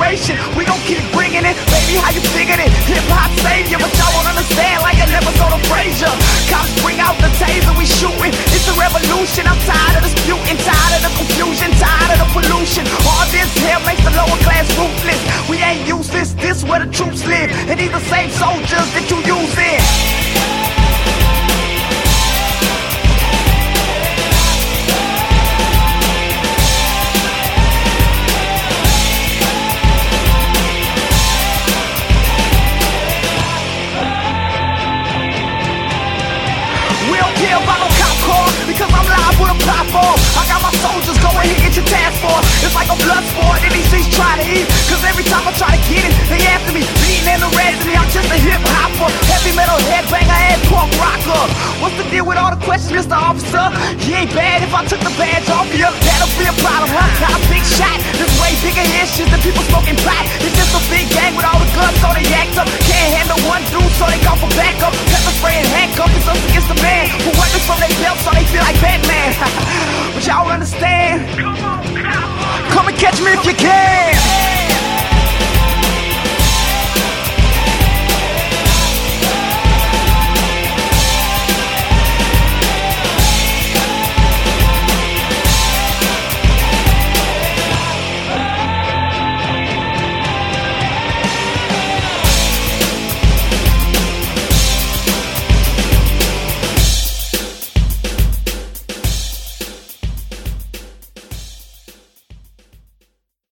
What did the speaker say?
generation. We gon' keep bringing it, baby, how you figured it? Hip-hop savior, but y'all won't understand like an episode of Frasier. Cops bring out the taser, we shooting. It's a revolution, I'm tired of disputing, tired of the confusion, tired of the pollution. All this here makes the lower class ruthless. We ain't useless, this where the troops live, and these the same soldiers that you using. Because I'm live with a platform. I got my soldiers, go ahead, get your task force. It's like a blood sport in these streets trying to eat. Cause every time I try to get it, they after me, beating and arresting me. I'm just a hip hopper, heavy metal headbanger and punk rocker. What's the deal with all the questions, Mr. Officer? You ain't bad if I took the badge off you. That'll be a problem, huh? Got a big shot, this way bigger issues than people smoking pot. It's just a big gang with all the guns, so they act up. Can't handle one dude, so they go for backup.